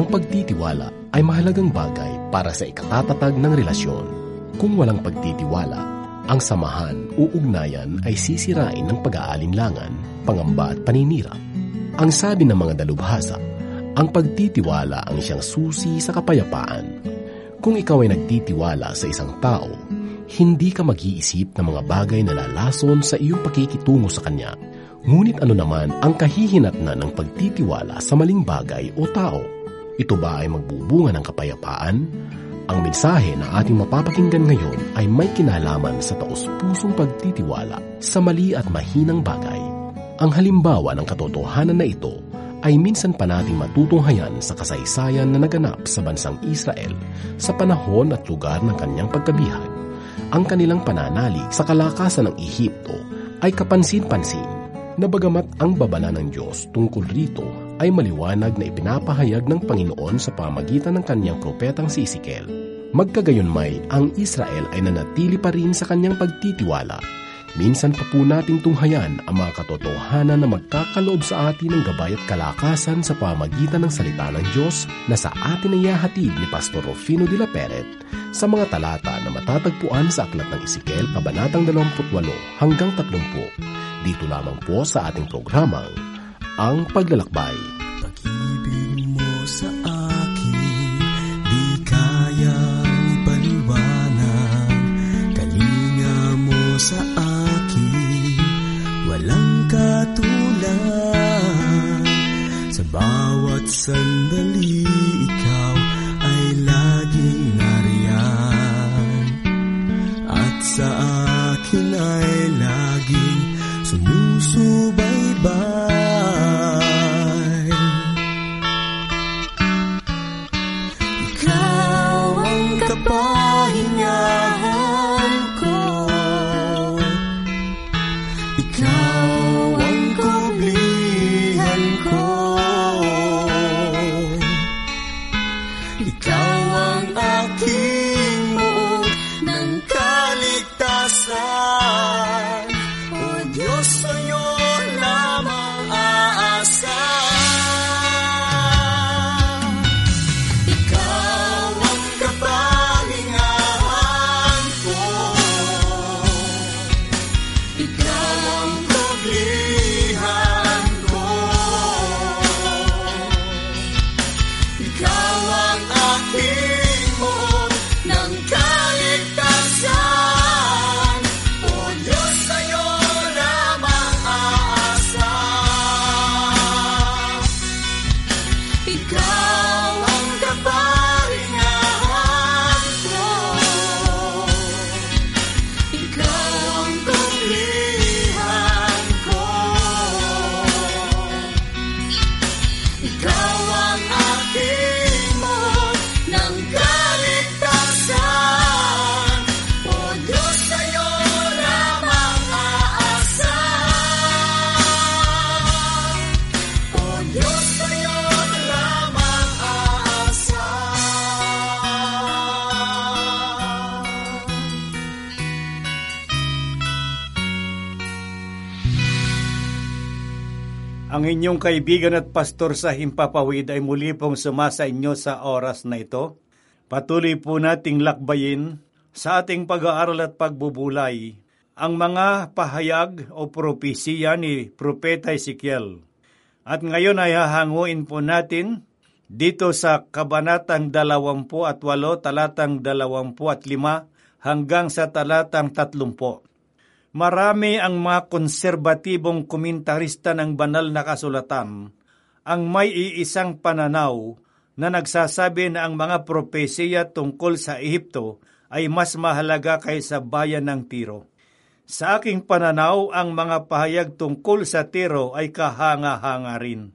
Ang pagtitiwala ay mahalagang bagay para sa ikatatatag ng relasyon. Kung walang pagtitiwala, ang samahan o ugnayan ay sisirain ng pag-aalinlangan, pangamba at paninira. Ang sabi ng mga dalubhasa, ang pagtitiwala ang siyang susi sa kapayapaan. Kung ikaw ay nagtitiwala sa isang tao, hindi ka mag-iisip ng mga bagay na lalason sa iyong pakikitungo sa kanya. Ngunit ano naman ang kahihinatnan ng pagtitiwala sa maling bagay o tao? Ito ba ay magbubunga ng kapayapaan? Ang mensahe na ating mapapakinggan ngayon ay may kinalaman sa taos-pusong pagtitiwala sa mali at mahinang bagay. Ang halimbawa ng katotohanan na ito ay minsan pa nating matutunghayan sa kasaysayan na naganap sa bansang Israel sa panahon at lugar ng kanyang pagkabihag. Ang kanilang pananalig sa kalakasan ng Ehipto ay kapansin-pansin na bagamat ang babala ng Diyos tungkol rito ay maliwanag na ipinapahayag ng Panginoon sa pamagitan ng kanyang propetang si Ezekiel. Magkagayunmay, ang Israel ay nanatili pa rin sa kanyang pagtitiwala. Minsan pa po nating tunghayan ang mga katotohanan na magkakaloob sa atin ng gabay at kalakasan sa pamagitan ng salita ng Diyos na sa atin ay ihahatid ni Pastor Rufino de la Peret sa mga talata na matatagpuan sa Aklat ng Ezekiel, Kabanatang 28 hanggang 30. Dito lamang po sa ating programang Ang Paglalakbay. Pag-ibig mo sa akin, di kayang ipaliwanag. Kalinga mo sa akin, walang katulad. Sa bawat sandali, ikaw ay laging nariyan. At sa akin ay laging sumusubaybay. Ikaw ang kapahingahan ko, ikaw ang kublihan ko, ikaw ang aking muog ng kaligtasan. Diyos, sa'yo lamang aasa. Ikaw ang kapahingahan ko, ikaw ang kublihan ko, ikaw ang aking muog ng kaligtasan. O Diyos, sa'yo Ang inyong kaibigan at pastor sa Himpapawid ay muli pong sumasa inyo sa oras na ito. Patuloy po nating lakbayin sa ating pag-aaral at pagbubulay ang mga pahayag o propesiya ni Propeta Ezekiel. At ngayon ay hahanguin po natin dito sa Kabanatang 28, talatang 25 hanggang sa talatang 30. Marami ang mga konserbatibong komentarista ng banal na kasulatan ang may iisang pananaw na nagsasabi na ang mga propesiya tungkol sa Ehipto ay mas mahalaga kaysa bayan ng Tiro. Sa aking pananaw, ang mga pahayag tungkol sa Tiro ay kahanga-hanga rin.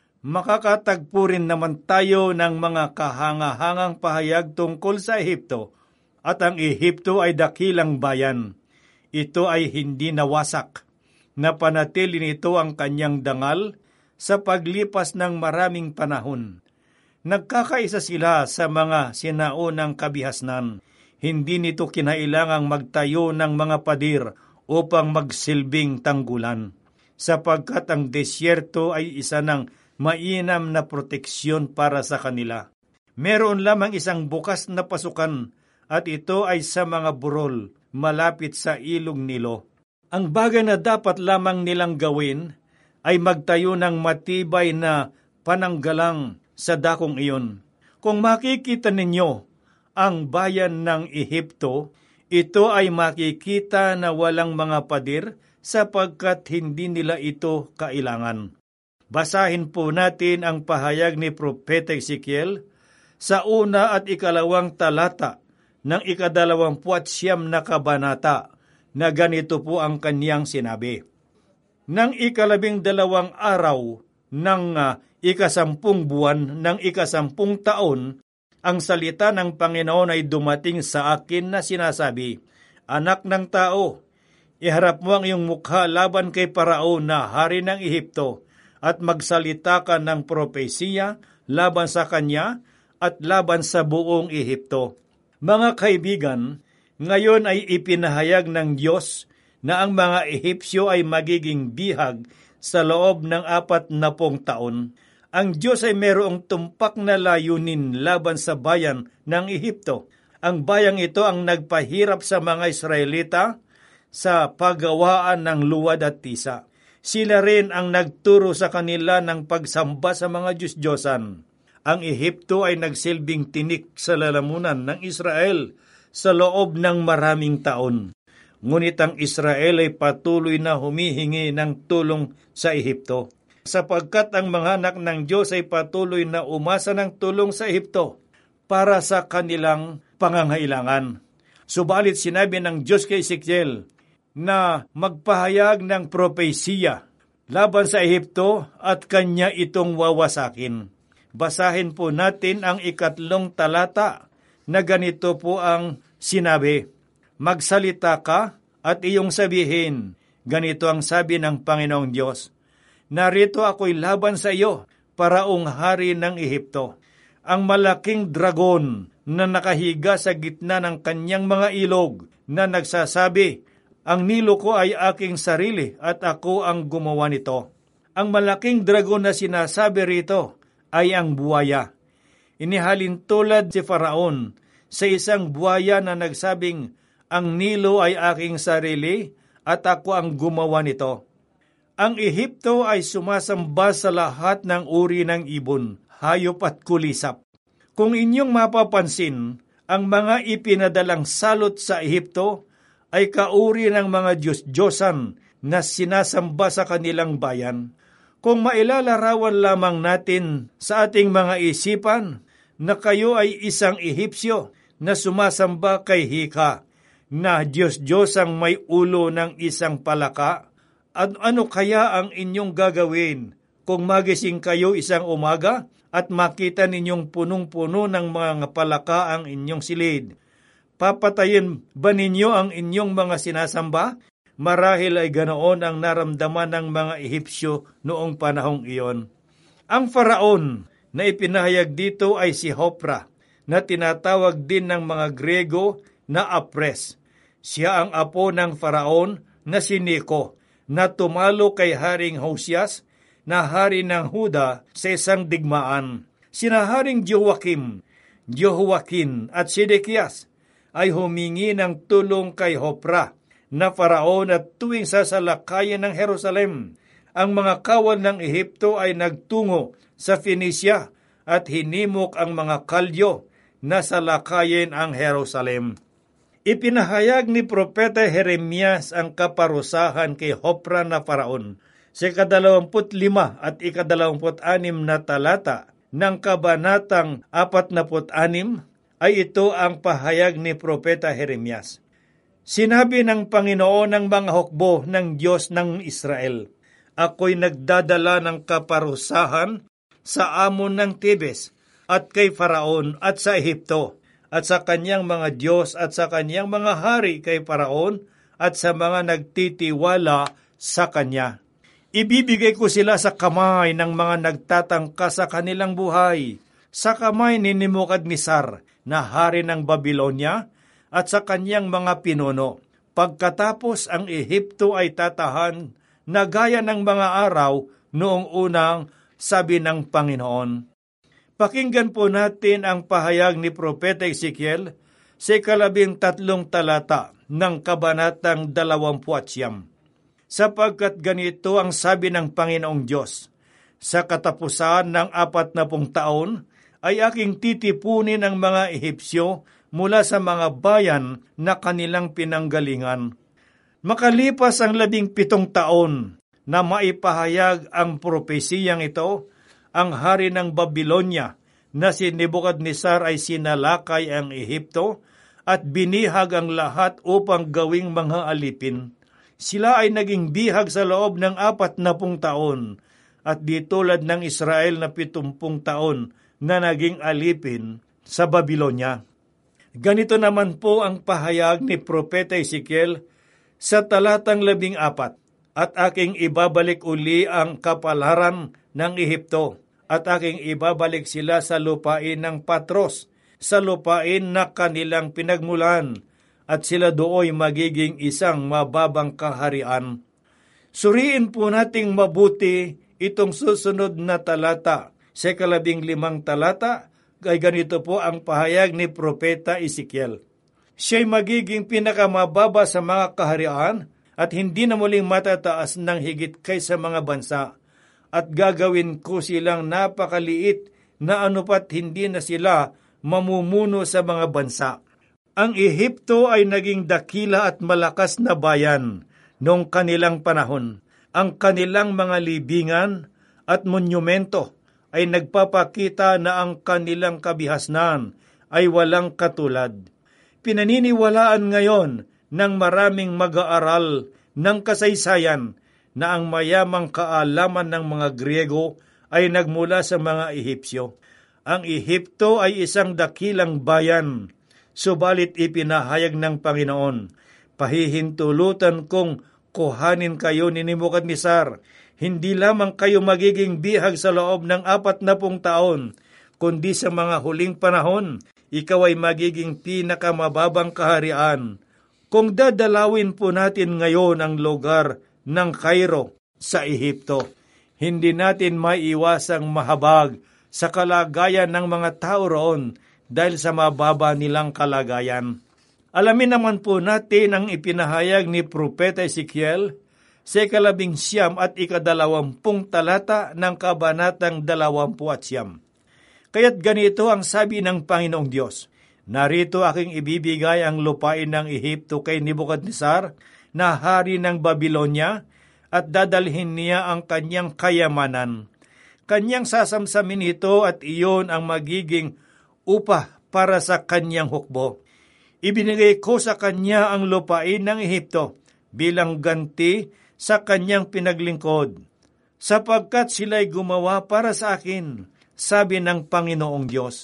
Makakatagpo rin naman tayo ng mga kahanga-hangang pahayag tungkol sa Ehipto at ang Ehipto ay dakilang bayan. Ito ay hindi nawasak. Napanatili nito ang kanyang dangal sa paglipas ng maraming panahon. Nagkakaisa sila sa mga sinaunang kabihasnan. Hindi nito kinailangang magtayo ng mga pader upang magsilbing tanggulan, sapagkat ang desyerto ay isa ng mainam na proteksyon para sa kanila. Meron lamang isang bukas na pasukan at ito ay sa mga burol malapit sa ilog Nilo. Ang bagay na dapat lamang nilang gawin ay magtayo ng matibay na pananggalang sa dakong iyon. Kung makikita ninyo ang bayan ng Ehipto, ito ay makikita na walang mga pader sapagkat hindi nila ito kailangan. Basahin po natin ang pahayag ni Propeta Ezekiel sa 1 at 2 talata ng 29 na kabanata na ganito po ang kanyang sinabi. Nang 12 araw ng 10 buwan ng 10 taon, ang salita ng Panginoon ay dumating sa akin na sinasabi, Anak ng tao, iharap mo ang iyong mukha laban kay Paraon na hari ng Ehipto at magsalita ka ng propesiya laban sa kanya at laban sa buong Ehipto. Mga kaibigan, ngayon ay ipinahayag ng Diyos na ang mga Ehipsyo ay magiging bihag sa loob ng 40 taon. Ang Diyos ay mayroong tumpak na layunin laban sa bayan ng Ehipto. Ang bayang ito ang nagpahirap sa mga Israelita sa paggawaan ng luwad at tisa. Sila rin ang nagturo sa kanila ng pagsamba sa mga Diyos-Diyosan. Ang Ehipto ay nagsilbing tinik sa lalamunan ng Israel sa loob ng maraming taon. Ngunit ang Israel ay patuloy na humihingi ng tulong sa Ehipto, sapagkat ang mga anak ng Diyos ay patuloy na umasa ng tulong sa Ehipto para sa kanilang pangangailangan. Subalit sinabi ng Diyos kay Ezekiel na magpahayag ng propesiya laban sa Ehipto at kanya itong wawasakin. Basahin po natin ang 2 talata na ganito po ang sinabi. Magsalita ka at iyong sabihin, ganito ang sabi ng Panginoong Diyos, narito ako'y laban sa iyo, Paraong hari ng Ehipto, ang malaking dragon na nakahiga sa gitna ng kanyang mga ilog na nagsasabi, ang Nilo ko ay aking sarili at ako ang gumawa nito. Ang malaking dragon na sinasabi rito ay ang buwaya. Inihalin tulad si Faraon sa isang buwaya na nagsabing, ang Nilo ay aking sarili at ako ang gumawa nito. Ang Ehipto ay sumasamba sa lahat ng uri ng ibon, hayop at kulisap. Kung inyong mapapansin, ang mga ipinadalang salot sa Ehipto ay kauri ng mga Diyos-Diyosan na sinasamba sa kanilang bayan. Kung mailalarawan lamang natin sa ating mga isipan na kayo ay isang Ehipsyo na sumasamba kay Hika, na Diyos-Diyosang may ulo ng isang palaka, at ano kaya ang inyong gagawin kung magising kayo isang umaga at makita ninyong punong-puno ng mga palaka ang inyong silid? Papatayin ba ninyo ang inyong mga sinasamba? Marahil ay ganoon ang naramdaman ng mga Ehipsyo noong panahong iyon. Ang Faraon na ipinahayag dito ay si Hopra, na tinatawag din ng mga Grego na Apres. Siya ang apo ng Faraon na si Neco, na tumalo kay Haring Hosias, na hari ng Huda sa isang digmaan. Sina Haring Joachim, Jehoiakim at Sedekias ay humingi ng tulong kay Hopra na Faraon at tuwing sasalakayan ng Jerusalem, ang mga kawal ng Ehipto ay nagtungo sa Phoenicia at hinimok ang mga Kalyo na salakayin ang Jerusalem. Ipinahayag ni Propeta Jeremias ang kaparusahan kay Hopra na Faraon sa 25 at 26 na talata ng kabanatang 46 ay ito ang pahayag ni Propeta Jeremias. Sinabi ng Panginoon ng mga hukbo ng Diyos ng Israel, ako'y nagdadala ng kaparusahan sa amon ng Tebes at kay Faraon at sa Ehipto at sa kanyang mga Diyos at sa kanyang mga hari kay Faraon at sa mga nagtitiwala sa kanya. Ibibigay ko sila sa kamay ng mga nagtatangka sa kanilang buhay, sa kamay ni Nebukadnesar na hari ng Babylonia, at sa kanyang mga pinuno. Pagkatapos ang Ehipto ay tatahan na gaya ng mga araw noong unang sabi ng Panginoon. Pakinggan po natin ang pahayag ni Propeta Ezekiel sa 13 talata ng kabanatang 29. Sapagkat ganito ang sabi ng Panginoong Diyos, sa katapusan ng 40 taon ay aking titipunin ang mga Ehipsyo mula sa mga bayan na kanilang pinanggalingan. Makalipas ang 17 taon na maipahayag ang propesiyang ito, ang hari ng Babylonia na si Nebukadnesar ay sinalakay ang Ehipto at binihag ang lahat upang gawing mga alipin. Sila ay naging bihag sa loob ng 40 taon at di tulad ng Israel na 70 taon na naging alipin sa Babylonia. Ganito naman po ang pahayag ni Propeta Ezekiel sa talatang 14, at aking ibabalik uli ang kapalaran ng Ehipto, at aking ibabalik sila sa lupain ng Patros, sa lupain na kanilang pinagmulan, at sila dooy magiging isang mababang kaharian. Suriin po nating mabuti itong susunod na talata. Sa 15 talata, ay ganito po ang pahayag ni Propeta Ezekiel. Siya'y magiging pinakamababa sa mga kaharian at hindi na muling matataas ng higit kaysa mga bansa. At gagawin ko silang napakaliit na anupat hindi na sila mamumuno sa mga bansa. Ang Ehipto ay naging dakila at malakas na bayan noong kanilang panahon. Ang kanilang mga libingan at monumento ay nagpapakita na ang kanilang kabihasnan ay walang katulad. Pinaniniwalaan ngayon ng maraming mag-aaral ng kasaysayan na ang mayamang kaalaman ng mga Griego ay nagmula sa mga Ehipsyo. Ang Ehipto ay isang dakilang bayan, subalit ipinahayag ng Panginoon, pahihintulutan kong kuhanin kayo ni Nebukadnesar. Hindi lamang kayo magiging bihag sa loob ng 40 taon, kundi sa mga huling panahon, ikaw ay magiging pinakamababang kaharian. Kung dadalawin po natin ngayon ang lugar ng Cairo sa Ehipto, hindi natin maiiwasang mahabag sa kalagayan ng mga tao roon dahil sa mababa nilang kalagayan. Alamin naman po natin ang ipinahayag ni Propeta Ezekiel sa 19 at 20 talata ng kabanatang 20. Kaya't ganito ang sabi ng Panginoong Diyos, narito aking ibibigay ang lupain ng Ehipto kay Nebukadnesar na hari ng Babylonia at dadalhin niya ang kanyang kayamanan. Kanyang sasamsamin ito at iyon ang magiging upa para sa kanyang hukbo. Ibinigay ko sa kanya ang lupain ng Ehipto bilang ganti sa kanyang pinaglingkod, sapagkat sila'y gumawa para sa akin, sabi ng Panginoong Diyos.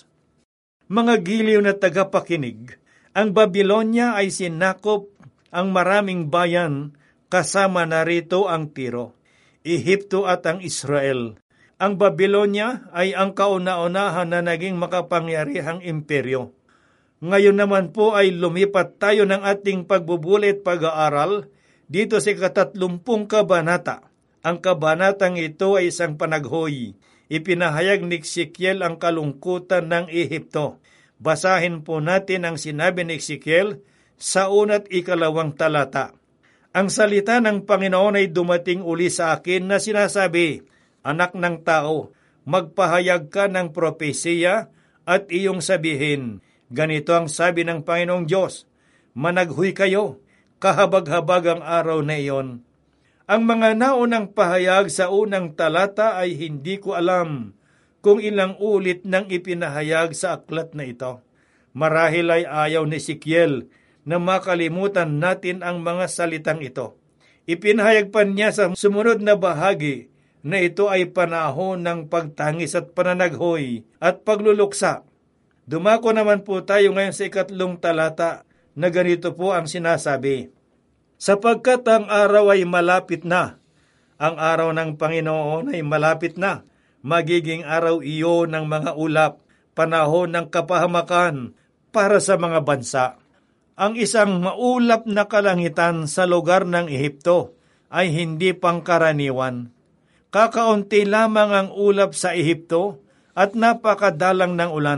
Mga giliw na tagapakinig, ang Babylonia ay sinakop ang maraming bayan, kasama narito ang Tiro, Ehipto at ang Israel. Ang Babylonia ay ang kauna-unahan na naging makapangyarihang imperyo. Ngayon naman po ay lumipat tayo ng ating pagbubulit pag-aaral dito sa 30 kabanata. Ang kabanatang ito ay isang panaghoy. Ipinahayag ni Ezekiel ang kalungkutan ng Ehipto. Basahin po natin ang sinabi ni Ezekiel sa 1 at 2 talata. Ang salita ng Panginoon ay dumating uli sa akin na sinasabi, anak ng tao, magpahayag ka ng propesiya at iyong sabihin, ganito ang sabi ng Panginoong Diyos, managhoy kayo, kahabag-habag ang araw na iyon. Ang mga naunang pahayag sa unang talata ay hindi ko alam kung ilang ulit nang ipinahayag sa aklat na ito. Marahil ay ayaw ni Ezekiel na makalimutan natin ang mga salitang ito. Ipinahayag pa niya sa sumunod na bahagi na ito ay panahon ng pagtangis at pananaghoy at pagluluksa. Dumako naman po tayo ngayon sa 3 talata na ganito po ang sinasabi. Sapagkat ang araw ay malapit na, ang araw ng Panginoon ay malapit na, magiging araw iyon ng mga ulap, panahon ng kapahamakan para sa mga bansa. Ang isang maulap na kalangitan sa lugar ng Ehipto ay hindi pangkaraniwan. Kakaunti lamang ang ulap sa Ehipto at napakadalang ng ulan.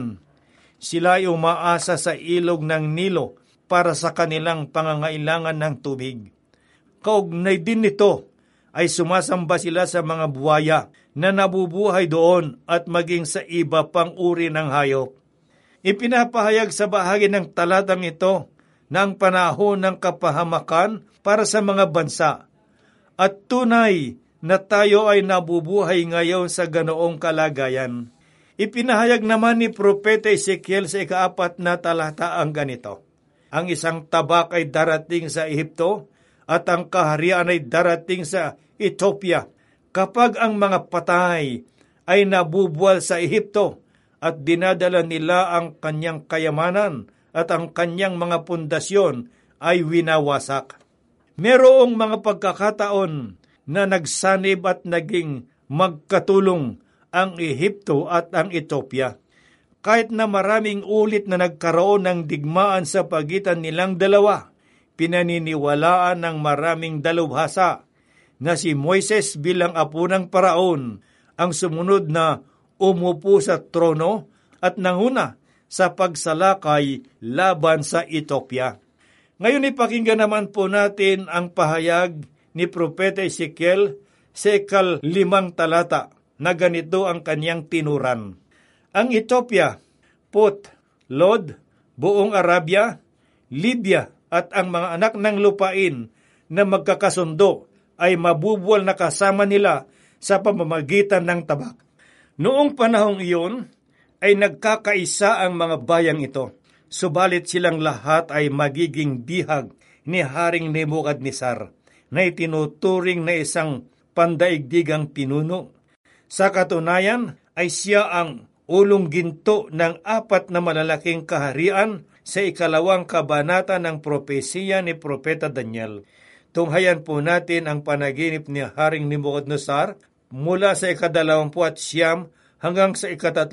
Sila ay umaasa sa ilog ng Nilo para sa kanilang pangangailangan ng tubig. Kaugnay din nito ay sumasamba sila sa mga buwaya na nabubuhay doon at maging sa iba pang uri ng hayop. Ipinapahayag sa bahagi ng talatang ito na ang panahon ng kapahamakan para sa mga bansa at tunay na tayo ay nabubuhay ngayon sa ganoong kalagayan. Ipinahayag naman ni Propeta Ezekiel sa 4 na talata ang ganito: ang isang tabak ay darating sa Ehipto at ang kaharian ay darating sa Ethiopia. Kapag ang mga patay ay nabubuwal sa Ehipto at dinadala nila ang kanyang kayamanan at ang kanyang mga pundasyon ay winawasak. Merong mga pagkakataon na nagsanib at naging magkatulong ang Ehipto at ang Ethiopia. Kahit na maraming ulit na nagkaroon ng digmaan sa pagitan nilang dalawa, pinaniniwalaan ng maraming dalubhasa na si Moises bilang apo ng Paraon ang sumunod na umupo sa trono at nanguna sa pagsalakay laban sa Ethiopia. Ngayon ipakinggan naman po natin ang pahayag ni Propeta Ezekiel sa 5 talata na ganito ang kanyang tinuran. Ang Ethiopia, Put, Lod, buong Arabia, Libya at ang mga anak ng lupain na magkakasundo ay mabubuwal na kasama nila sa pamamagitan ng tabak. Noong panahong iyon ay nagkakaisa ang mga bayang ito, subalit silang lahat ay magiging bihag ni Haring Nebukadnesar na itinuturing na isang pandaigdigang pinuno. Sa katunayan ay siya ang ulong ginto ng 4 na malalaking kaharian sa 2 kabanata ng propesiya ni Propeta Daniel. Tunghayan po natin ang panaginip ni Haring Nebukadnesar mula sa 29 hanggang sa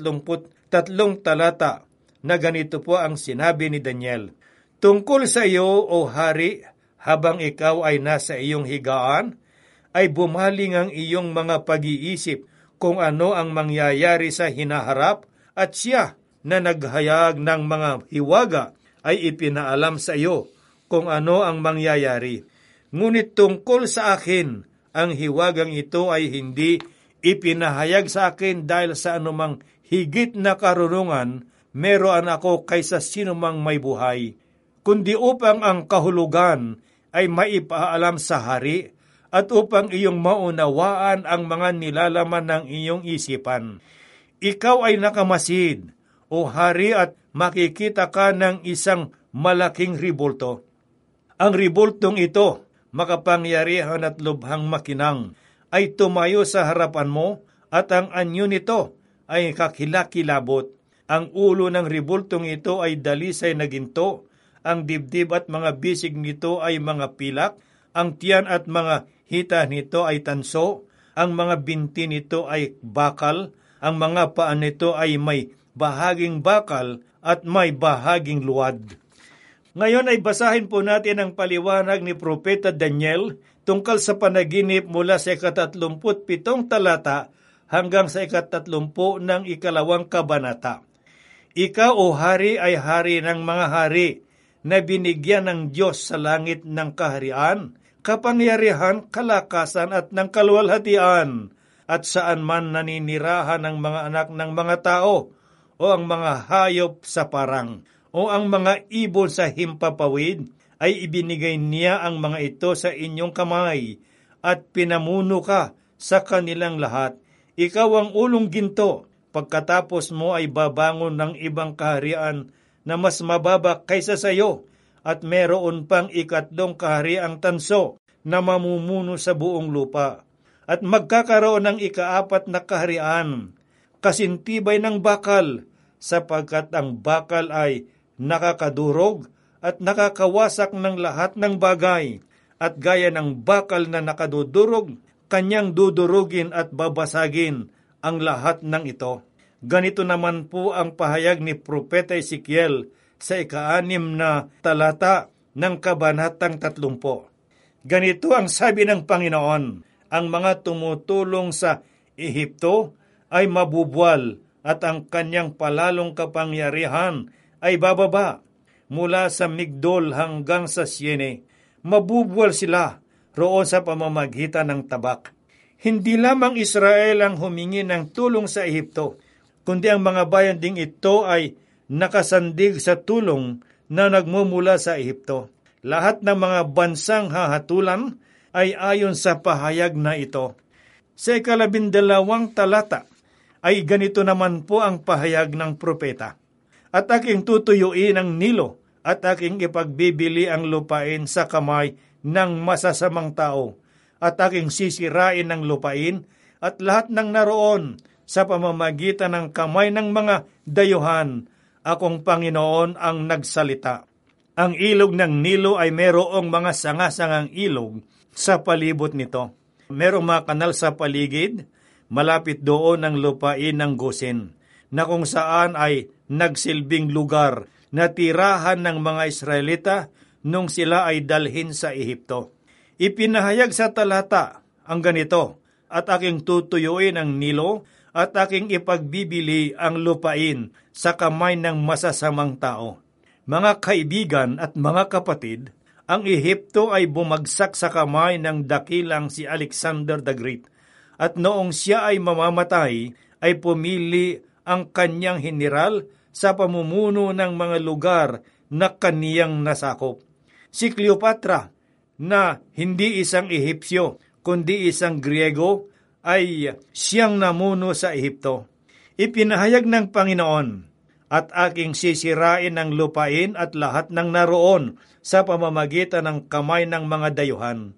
33 talata na ganito po ang sinabi ni Daniel. Tungkol sa iyo, O Hari, habang ikaw ay nasa iyong higaan, ay bumaling ang iyong mga pag-iisip kung ano ang mangyayari sa hinaharap at siya na naghayag ng mga hiwaga ay ipinaalam sa iyo kung ano ang mangyayari. Ngunit tungkol sa akin, ang hiwagang ito ay hindi ipinahayag sa akin dahil sa anumang higit na karunungan meron ako kaysa sinumang may buhay, kundi upang ang kahulugan ay maipaalam sa hari at upang iyong maunawaan ang mga nilalaman ng iyong isipan. Ikaw ay nakamasid, O hari, at makikita ka ng isang malaking ribulto. Ang ribultong ito, makapangyarihan at lubhang makinang, ay tumayo sa harapan mo at ang anyo nito ay kakilakilabot. Ang ulo ng ribultong ito ay dalisay na ginto, ang dibdib at mga bisig nito ay mga pilak, ang tiyan at mga hita nito ay tanso, ang mga binti nito ay bakal, ang mga paa nito ay may bahaging bakal at may bahaging luwad. Ngayon ay basahin po natin ang paliwanag ni Propeta Daniel tungkol sa panaginip mula sa 37 talata hanggang sa 30 ng 2 kabanata. Ikaw, O Hari, ay hari ng mga hari na binigyan ng Diyos sa langit ng kaharian, kapangyarihan, kalakasan at ng kaluwalhatian, at saan man naninirahan ng mga anak ng mga tao, o ang mga hayop sa parang, o ang mga ibon sa himpapawid, ay ibinigay niya ang mga ito sa inyong kamay, at pinamuno ka sa kanilang lahat. Ikaw ang ulong ginto, pagkatapos mo ay babangon ng ibang kaharian na mas mababa kaysa sa iyo, at meron pang 2 kahariang tanso na mamumuno sa buong lupa. At magkakaroon ng 4 na kaharian, kasintibay ng bakal, sapagkat ang bakal ay nakakadurog at nakakawasak ng lahat ng bagay, at gaya ng bakal na nakadudurog, kanyang dudurugin at babasagin ang lahat ng ito. Ganito naman po ang pahayag ni Propeta Ezekiel sa 6 na talata ng kabanatang 30. Ganito ang sabi ng Panginoon, ang mga tumutulong sa Ehipto ay mabubuwal at ang kanyang palalong kapangyarihan ay bababa mula sa Migdol hanggang sa Siene. Mabubuwal sila roon sa pamamagitan ng tabak. Hindi lamang Israel ang humingi ng tulong sa Ehipto, kundi ang mga bayan ding ito ay nakasandig sa tulong na nagmumula sa Ehipto. Lahat ng mga bansang hahatulan ay ayon sa pahayag na ito. Sa 12 talata ay ganito naman po ang pahayag ng propeta. At aking tutuyuin ang Nilo at aking ipagbibili ang lupain sa kamay ng masasamang tao at aking sisirain ang lupain at lahat ng naroon sa pamamagitan ng kamay ng mga dayuhan. Akong Panginoon ang nagsalita. Ang ilog ng Nilo ay merong mga sanga-sangang ilog sa palibot nito. Merong mga kanal sa paligid, malapit doon ang lupain ng Gosen, na kung saan ay nagsilbing lugar na tirahan ng mga Israelita nung sila ay dalhin sa Ehipto. Ipinahayag sa talata ang ganito, at aking tutuyuin ang Nilo at aking ipagbibili ang lupain sa kamay ng masasamang tao. Mga kaibigan at mga kapatid, ang Ehipto ay bumagsak sa kamay ng dakilang si Alexander the Great, at noong siya ay mamamatay, ay pumili ang kanyang general sa pamumuno ng mga lugar na kaniyang nasakop. Si Cleopatra, na hindi isang Ehipsyo, kundi isang Griego, ay siyang namuno sa Ehipto. Ipinahayag ng Panginoon, at aking sisirain ang lupain at lahat ng naroon sa pamamagitan ng kamay ng mga dayuhan.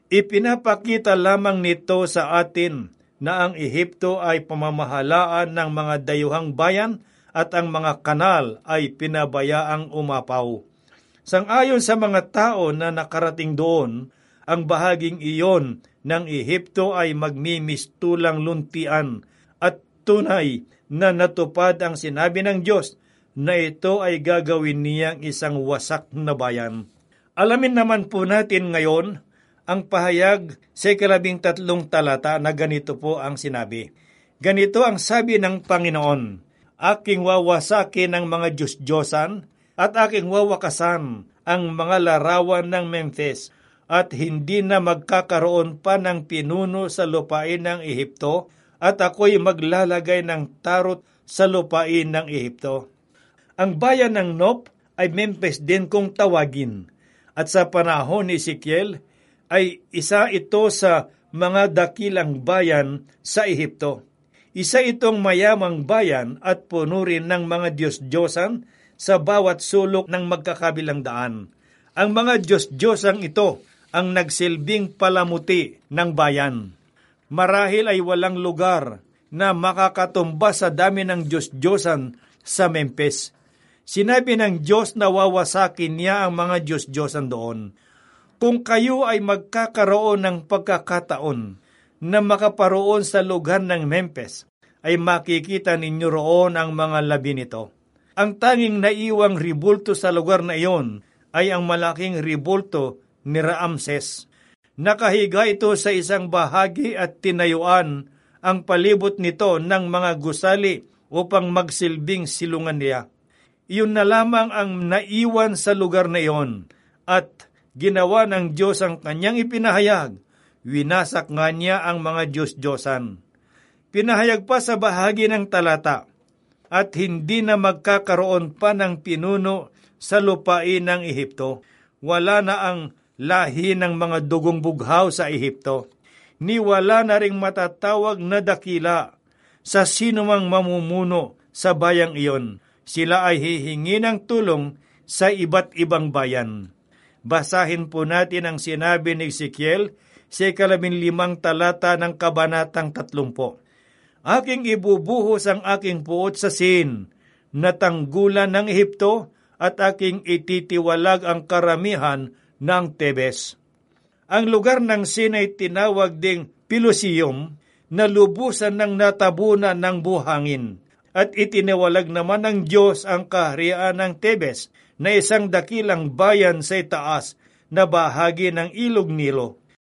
Ipinapakita lamang nito sa atin na ang Ehipto ay pamamahalaan ng mga dayuhang bayan at ang mga kanal ay pinabayaang umapaw. Sang-ayon sa mga tao na nakarating doon, ang bahaging iyon ng Ehipto ay magmimistulang luntian at tunay na natupad ang sinabi ng Diyos na ito ay gagawin niyang isang wasak na bayan. Alamin naman po natin ngayon ang pahayag sa 13 talata na ganito po ang sinabi. Ganito ang sabi ng Panginoon, aking wawasakin ang mga Diyos-Diyosan at aking wawakasan ang mga larawan ng Memphis at hindi na magkakaroon pa ng pinuno sa lupain ng Ehipto at ako'y maglalagay ng tarot sa lupain ng Ehipto. Ang bayan ng Nop ay Memphis din kung tawagin, at sa panahon ni Ezekiel ay isa ito sa mga dakilang bayan sa Ehipto. Isa itong mayamang bayan at puno rin ng mga Diyos-Diyosan sa bawat sulok ng magkakabilang daan. Ang mga Diyos-Diyosang ito ang nagsilbing palamuti ng bayan. Marahil ay walang lugar na makakatumba sa dami ng Diyos-Diyosan sa Memphis. Sinabi ng Diyos na wawasakin niya ang mga Diyos-Diyosan doon. Kung kayo ay magkakaroon ng pagkakataon na makaparoon sa lugar ng Memphis, ay makikita ninyo roon ang mga labi nito. Ang tanging naiwang ribulto sa lugar na iyon ay ang malaking ribulto ni Ramses. Nakahiga ito sa isang bahagi at tinayuan ang palibot nito ng mga gusali upang magsilbing silungan niya. Iyon na lamang ang naiwan sa lugar na iyon at ginawa ng Diyos ang kanyang ipinahayag. Winasak nga niya ang mga Diyos-Diyosan. Pinahayag pa sa bahagi ng talata, at hindi na magkakaroon pa ng pinuno sa lupain ng Ehipto. Wala na ang lahi ng mga dugong bughaw sa Ehipto. Ni wala na ring matatawag na dakila sa sinumang mamumuno sa bayang iyon. Sila ay hihingi ng tulong sa iba't ibang bayan. Basahin po natin ang sinabi ni Ezekiel sa 15 talata ng kabanatang 30. Aking ibubuhos ang aking puot sa Sin, na tanggulan ng Ehipto, at aking ititiwalag ang karamihan ng Tebes. Ang lugar ng Sin ay tinawag ding Pelusium, na lubusan ng natabunan ng buhangin, at itiniwalag naman ng Diyos ang kaharian ng Tebes, na isang dakilang bayan sa itaas na bahagi ng ilog Nilo.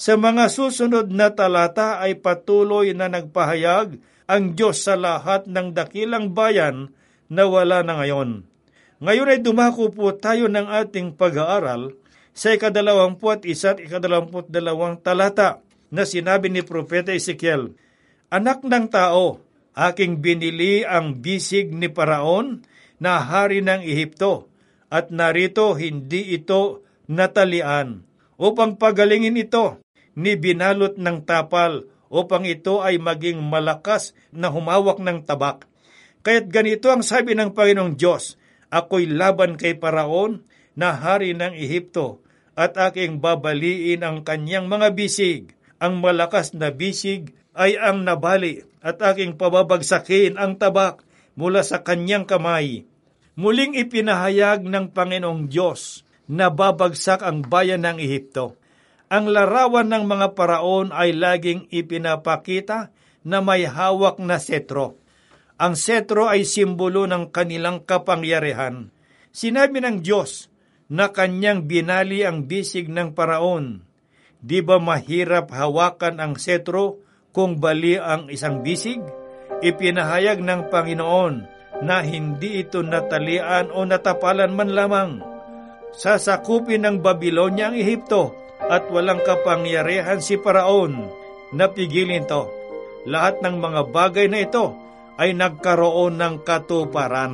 Sa mga susunod na talata ay patuloy na nagpahayag ang Diyos sa lahat ng dakilang bayan na wala na ngayon. Ngayon ay dumako po tayo ng ating pag-aaral sa 21 at 22 talata na sinabi ni Propeta Ezekiel, "Anak ng tao, aking binili ang bisig ni Paraon na hari ng Ehipto, at narito hindi ito natalian, upang pagalingin ito, ni binalot ng tapal, upang ito ay maging malakas na humawak ng tabak. Kaya't ganito ang sabi ng Panginoong Diyos, ako'y laban kay Paraon na hari ng Ehipto, at aking babaliin ang kanyang mga bisig. Ang malakas na bisig ay ang nabali, at aking pababagsakin ang tabak mula sa kanyang kamay." Muling ipinahayag ng Panginoong Diyos na babagsak ang bayan ng Ehipto. Ang larawan ng mga paraon ay laging ipinapakita na may hawak na setro. Ang setro ay simbolo ng kanilang kapangyarihan. Sinabi ng Diyos na kanyang binali ang bisig ng paraon. Di ba mahirap hawakan ang setro kung bali ang isang bisig? Ipinahayag ng Panginoon na hindi ito natalian o natapalan man lamang. Sasakupin ng Babilonya ang Ehipto, at walang kapangyarihan si Paraon na pigilin to. Lahat ng mga bagay na ito ay nagkaroon ng katuparan.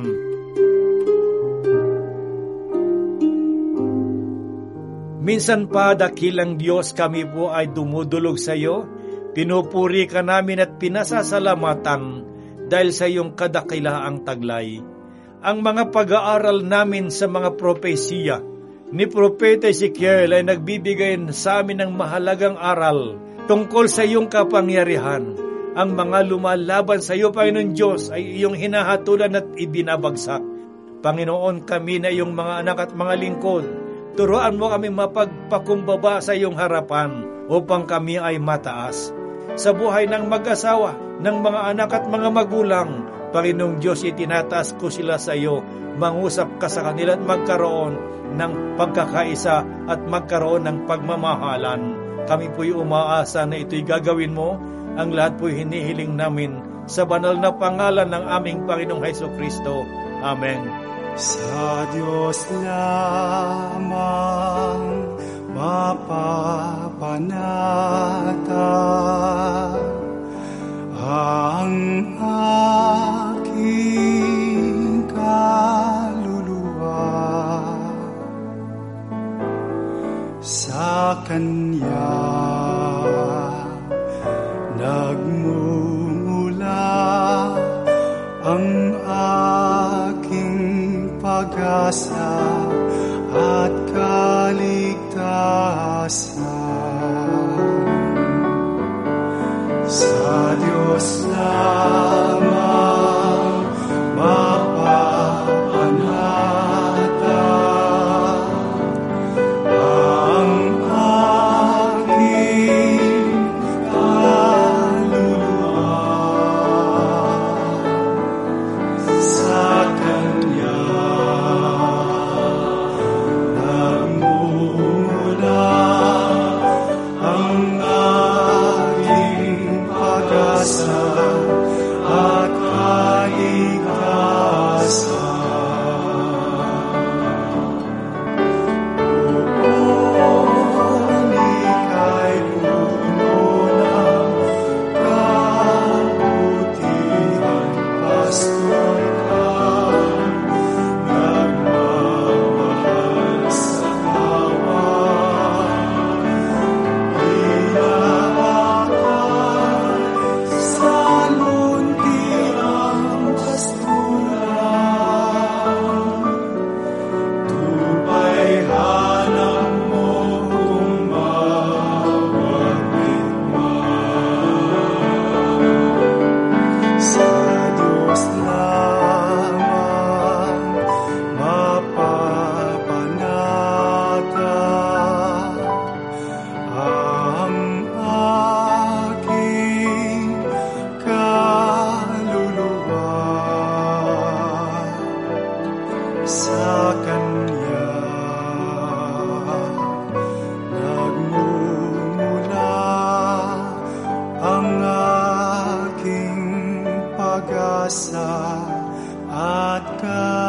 Minsan pa, dakilang Diyos, kami po ay dumudulog sa iyo. Pinupuri ka namin at pinasasalamatan dahil sa iyong kadakilaang taglay. Ang mga pag-aaral namin sa mga propesiya ni Propeta Ezekiel ay nagbibigay sa amin ng mahalagang aral tungkol sa iyong kapangyarihan. Ang mga lumalaban sa iyo, Panginoon Diyos, ay iyong hinahatulan at ibinabagsak. Panginoon, kami na iyong mga anak at mga lingkod, turuan mo kami mapagpakumbaba sa iyong harapan upang kami ay mataas. Sa buhay ng mag-asawa, ng mga anak at mga magulang, Panginoong Diyos, itinataas ko sila sa iyo. Mangusap ka sa kanila at magkaroon ng pagkakaisa at magkaroon ng pagmamahalan. Kami po'y umaasa na ito'y gagawin mo. Ang lahat po'y hinihiling namin sa banal na pangalan ng aming Panginoong Hesukristo. Amen. Sa Diyos lamang mapapanatag ang aking kaluluwa. Sa Kanya nagmumula ang aking pag-asa at kaligtasan. Sa Diyos lamang mapapanatag ang aking kaluluwa. Sa Kanya pag-asa at